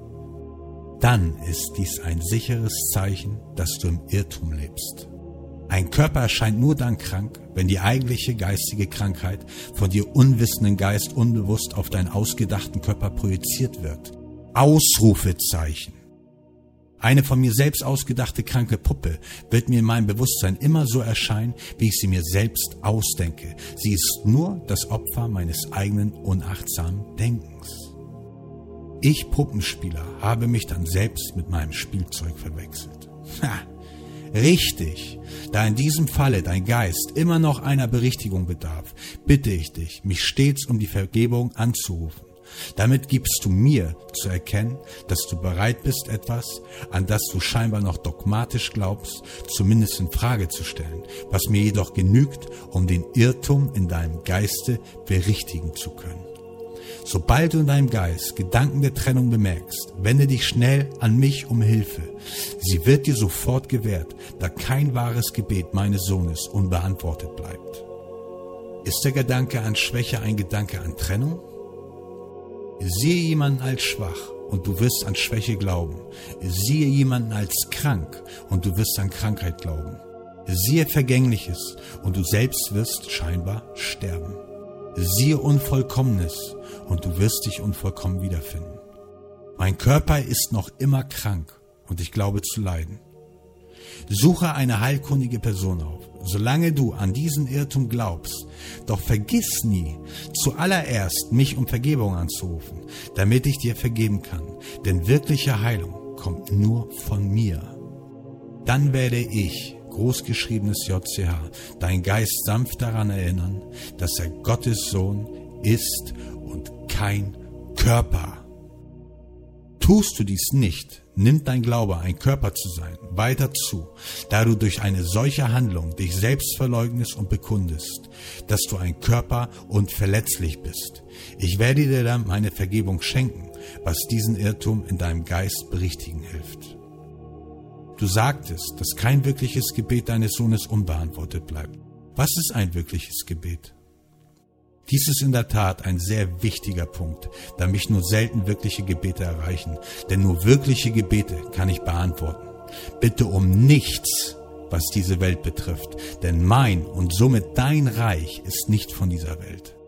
dann ist dies ein sicheres Zeichen, dass du im Irrtum lebst. Ein Körper erscheint nur dann krank, wenn die eigentliche geistige Krankheit von dir unwissenden Geist unbewusst auf deinen ausgedachten Körper projiziert wird. Ausrufezeichen. Eine von mir selbst ausgedachte kranke Puppe wird mir in meinem Bewusstsein immer so erscheinen, wie ich sie mir selbst ausdenke. Sie ist nur das Opfer meines eigenen unachtsamen Denkens. Ich, Puppenspieler, habe mich dann selbst mit meinem Spielzeug verwechselt. Ha! Richtig, da in diesem Falle dein Geist immer noch einer Berichtigung bedarf, bitte ich dich, mich stets um die Vergebung anzurufen. Damit gibst du mir zu erkennen, dass du bereit bist, etwas, an das du scheinbar noch dogmatisch glaubst, zumindest in Frage zu stellen, was mir jedoch genügt, um den Irrtum in deinem Geiste berichtigen zu können. Sobald du in deinem Geist Gedanken der Trennung bemerkst, wende dich schnell an mich um Hilfe. Sie wird dir sofort gewährt, da kein wahres Gebet meines Sohnes unbeantwortet bleibt. Ist der Gedanke an Schwäche ein Gedanke an Trennung? Siehe jemanden als schwach und du wirst an Schwäche glauben. Siehe jemanden als krank und du wirst an Krankheit glauben. Siehe Vergängliches und du selbst wirst scheinbar sterben. Siehe Unvollkommenes und du wirst dich unvollkommen wiederfinden. Mein Körper ist noch immer krank und ich glaube zu leiden. Suche eine heilkundige Person auf, solange du an diesen Irrtum glaubst. Doch vergiss nie, zuallererst mich um Vergebung anzurufen, damit ich dir vergeben kann. Denn wirkliche Heilung kommt nur von mir. Dann werde ich, großgeschriebenes J C H, dein Geist sanft daran erinnern, dass er Gottes Sohn ist und kein Körper. Tust du dies nicht, nimmt dein Glaube, ein Körper zu sein, weiter zu, da du durch eine solche Handlung dich selbst verleugnest und bekundest, dass du ein Körper und verletzlich bist. Ich werde dir dann meine Vergebung schenken, was diesen Irrtum in deinem Geist berichtigen hilft. Du sagtest, dass kein wirkliches Gebet deines Sohnes unbeantwortet bleibt. Was ist ein wirkliches Gebet? Dies ist in der Tat ein sehr wichtiger Punkt, da mich nur selten wirkliche Gebete erreichen, denn nur wirkliche Gebete kann ich beantworten. Bitte um nichts, was diese Welt betrifft, denn mein und somit dein Reich ist nicht von dieser Welt.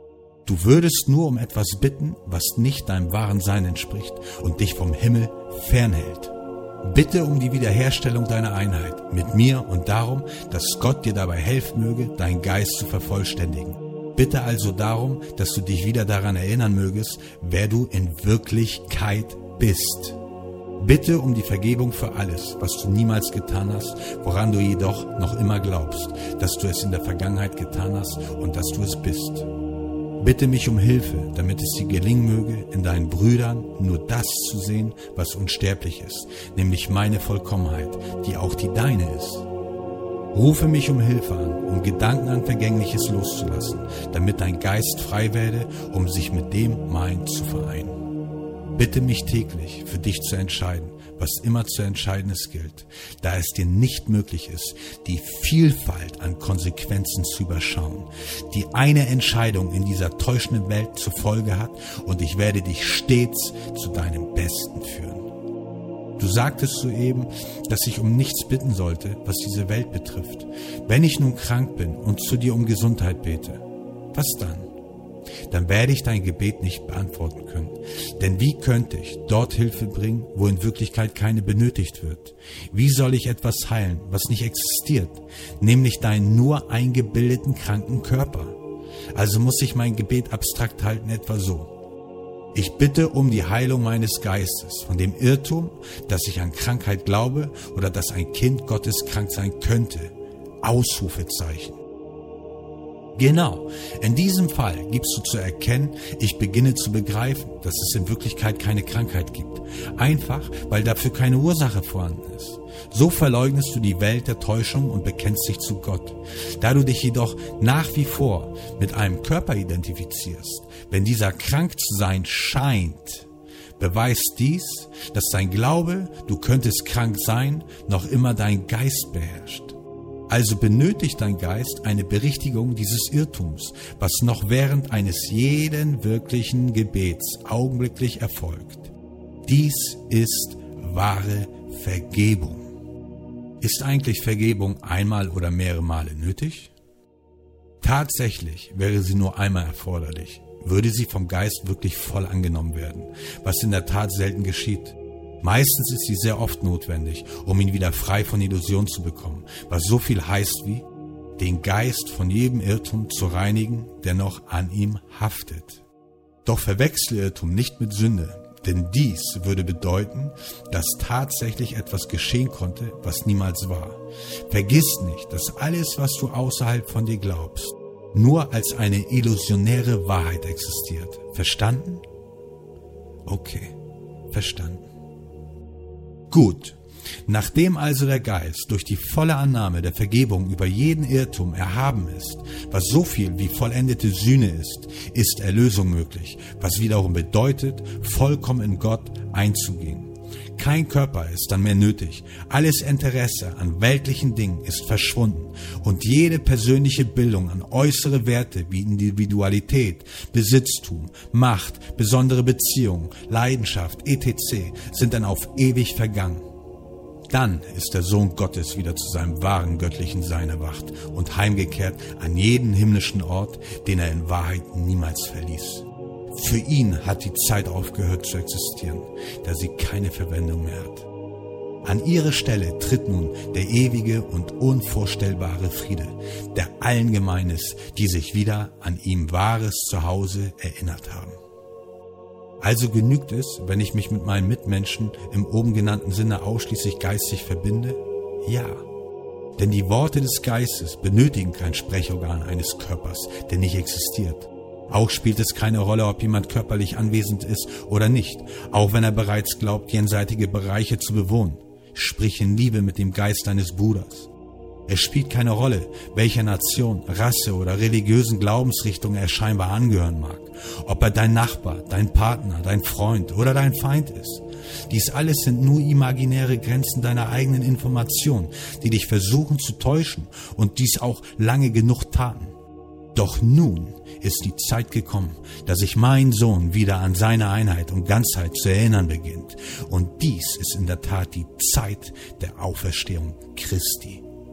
Du würdest nur um etwas bitten, was nicht deinem wahren Sein entspricht und dich vom Himmel fernhält. Bitte um die Wiederherstellung deiner Einheit mit mir und darum, dass Gott dir dabei helfen möge, deinen Geist zu vervollständigen. Bitte also darum, dass du dich wieder daran erinnern mögest, wer du in Wirklichkeit bist. Bitte um die Vergebung für alles, was du niemals getan hast, woran du jedoch noch immer glaubst, dass du es in der Vergangenheit getan hast und dass du es bist. Bitte mich um Hilfe, damit es dir gelingen möge, in deinen Brüdern nur das zu sehen, was unsterblich ist, nämlich meine Vollkommenheit, die auch die deine ist. Rufe mich um Hilfe an, um Gedanken an Vergängliches loszulassen, damit dein Geist frei werde, um sich mit dem mein zu vereinen. Bitte mich täglich für dich zu entscheiden, was immer zu entscheiden es gilt, da es dir nicht möglich ist, die Vielfalt an Konsequenzen zu überschauen, die eine Entscheidung in dieser täuschenden Welt zur Folge hat, und ich werde dich stets zu deinem Besten führen. Du sagtest soeben, dass ich um nichts bitten sollte, was diese Welt betrifft. Wenn ich nun krank bin und zu dir um Gesundheit bete, was dann? Dann werde ich dein Gebet nicht beantworten können. Denn wie könnte ich dort Hilfe bringen, wo in Wirklichkeit keine benötigt wird? Wie soll ich etwas heilen, was nicht existiert, nämlich deinen nur eingebildeten kranken Körper? Also muss ich mein Gebet abstrakt halten, etwa so: Ich bitte um die Heilung meines Geistes von dem Irrtum, dass ich an Krankheit glaube oder dass ein Kind Gottes krank sein könnte. Ausrufezeichen. Genau, in diesem Fall gibst du zu erkennen, ich beginne zu begreifen, dass es in Wirklichkeit keine Krankheit gibt. Einfach, weil dafür keine Ursache vorhanden ist. So verleugnest du die Welt der Täuschung und bekennst dich zu Gott. Da du dich jedoch nach wie vor mit einem Körper identifizierst, wenn dieser krank zu sein scheint, beweist dies, dass dein Glaube, du könntest krank sein, noch immer dein Geist beherrscht. Also benötigt dein Geist eine Berichtigung dieses Irrtums, was noch während eines jeden wirklichen Gebets augenblicklich erfolgt. Dies ist wahre Vergebung. Ist eigentlich Vergebung einmal oder mehrere Male nötig? Tatsächlich wäre sie nur einmal erforderlich, würde sie vom Geist wirklich voll angenommen werden, was in der Tat selten geschieht. Meistens ist sie sehr oft notwendig, um ihn wieder frei von Illusion zu bekommen, was so viel heißt wie, den Geist von jedem Irrtum zu reinigen, der noch an ihm haftet. Doch verwechsle Irrtum nicht mit Sünde, denn dies würde bedeuten, dass tatsächlich etwas geschehen konnte, was niemals war. Vergiss nicht, dass alles, was du außerhalb von dir glaubst, nur als eine illusionäre Wahrheit existiert. Verstanden? Okay, verstanden. Gut, nachdem also der Geist durch die volle Annahme der Vergebung über jeden Irrtum erhaben ist, was so viel wie vollendete Sühne ist, ist Erlösung möglich, was wiederum bedeutet, vollkommen in Gott einzugehen. Kein Körper ist dann mehr nötig, alles Interesse an weltlichen Dingen ist verschwunden und jede persönliche Bildung an äußere Werte wie Individualität, Besitztum, Macht, besondere Beziehungen, Leidenschaft et cetera sind dann auf ewig vergangen. Dann ist der Sohn Gottes wieder zu seinem wahren göttlichen Sein erwacht und heimgekehrt an jeden himmlischen Ort, den er in Wahrheit niemals verließ. Für ihn hat die Zeit aufgehört zu existieren, da sie keine Verwendung mehr hat. An ihre Stelle tritt nun der ewige und unvorstellbare Friede, der allen gemein ist, die sich wieder an ihm wahres Zuhause erinnert haben. Also genügt es, wenn ich mich mit meinen Mitmenschen im oben genannten Sinne ausschließlich geistig verbinde? Ja. Denn die Worte des Geistes benötigen kein Sprechorgan eines Körpers, der nicht existiert. Auch spielt es keine Rolle, ob jemand körperlich anwesend ist oder nicht, auch wenn er bereits glaubt, jenseitige Bereiche zu bewohnen. Sprich in Liebe mit dem Geist deines Bruders. Es spielt keine Rolle, welcher Nation, Rasse oder religiösen Glaubensrichtung er scheinbar angehören mag, ob er dein Nachbar, dein Partner, dein Freund oder dein Feind ist. Dies alles sind nur imaginäre Grenzen deiner eigenen Information, die dich versuchen zu täuschen und dies auch lange genug taten. Doch nun ist die Zeit gekommen, dass sich mein Sohn wieder an seine Einheit und Ganzheit zu erinnern beginnt. Und dies ist in der Tat die Zeit der Auferstehung Christi.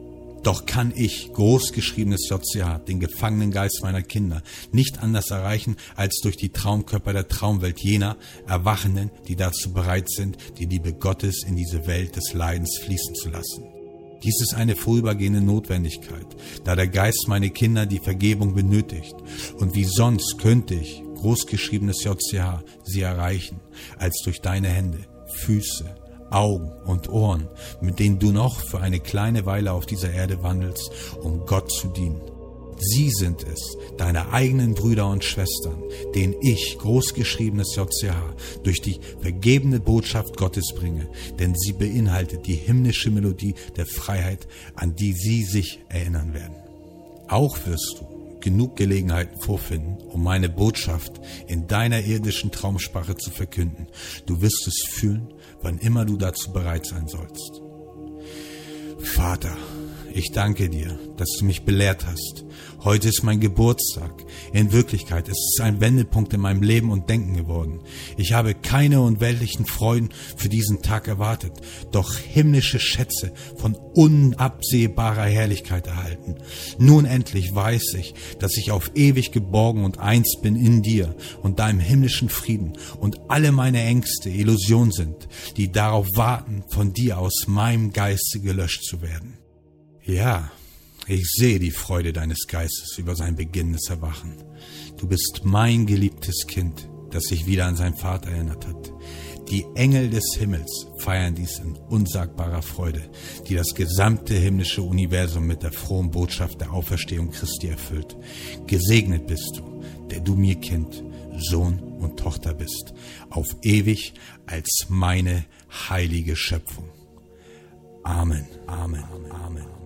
Doch kann ich, großgeschriebenes J C H, den gefangenen Geist meiner Kinder nicht anders erreichen, als durch die Traumkörper der Traumwelt jener Erwachenden, die dazu bereit sind, die Liebe Gottes in diese Welt des Leidens fließen zu lassen. Dies ist eine vorübergehende Notwendigkeit, da der Geist meine Kinder die Vergebung benötigt. Und wie sonst könnte ich, großgeschriebenes J C H, sie erreichen, als durch deine Hände, Füße, Augen und Ohren, mit denen du noch für eine kleine Weile auf dieser Erde wandelst, um Gott zu dienen. Sie sind es, deine eigenen Brüder und Schwestern, denen ich, großgeschriebenes J C H, durch die vergebene Botschaft Gottes bringe, denn sie beinhaltet die himmlische Melodie der Freiheit, an die sie sich erinnern werden. Auch wirst du genug Gelegenheiten vorfinden, um meine Botschaft in deiner irdischen Traumsprache zu verkünden. Du wirst es fühlen, wann immer du dazu bereit sein sollst. Vater, ich danke dir, dass du mich belehrt hast. Heute ist mein Geburtstag. In Wirklichkeit ist es ein Wendepunkt in meinem Leben und Denken geworden. Ich habe keine unweltlichen Freuden für diesen Tag erwartet, doch himmlische Schätze von unabsehbarer Herrlichkeit erhalten. Nun endlich weiß ich, dass ich auf ewig geborgen und eins bin in dir und deinem himmlischen Frieden und alle meine Ängste Illusion sind, die darauf warten, von dir aus meinem Geiste gelöscht zu werden. Ja, ich sehe die Freude deines Geistes über sein beginnendes Erwachen. Du bist mein geliebtes Kind, das sich wieder an seinen Vater erinnert hat. Die Engel des Himmels feiern dies in unsagbarer Freude, die das gesamte himmlische Universum mit der frohen Botschaft der Auferstehung Christi erfüllt. Gesegnet bist du, der du mir Kind, Sohn und Tochter bist, auf ewig als meine heilige Schöpfung. Amen, Amen, Amen.